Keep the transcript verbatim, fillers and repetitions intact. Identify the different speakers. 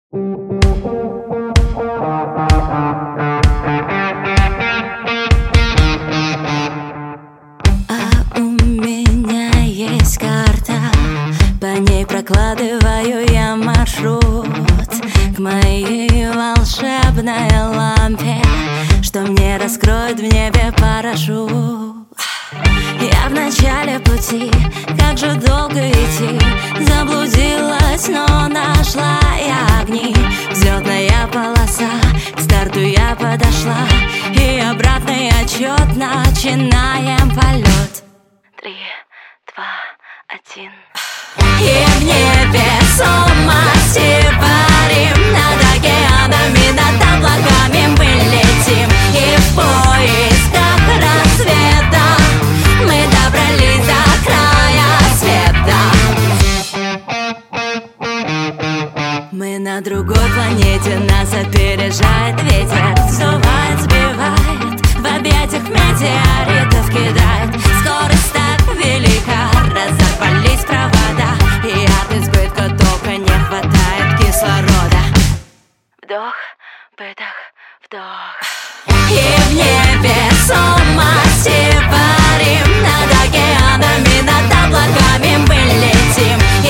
Speaker 1: А у меня есть карта, по ней прокладываю я маршрут к моей волшебной лампе, что мне раскроет в небе парашют. Я в начале пути, как же долго идти, заблудилась, но нашла я огни. Взлетная полоса, к старту я подошла, и обратный отчет, начинаем полет. Три, два, один. И в небе с ума парим, над океанами, над облаками мы летим. И в поисках рассвета мы добрались до края света. Мы на другой планете, нас опережает ветер, сдувает, сбивает, в объятиях метеоритов кидает. Скорость так велика, разорвались провода, и от избытка тока не хватает кислорода. Вдох, выдох, вдох. И в небе с ума парим, над океанами, над облаками мы летим.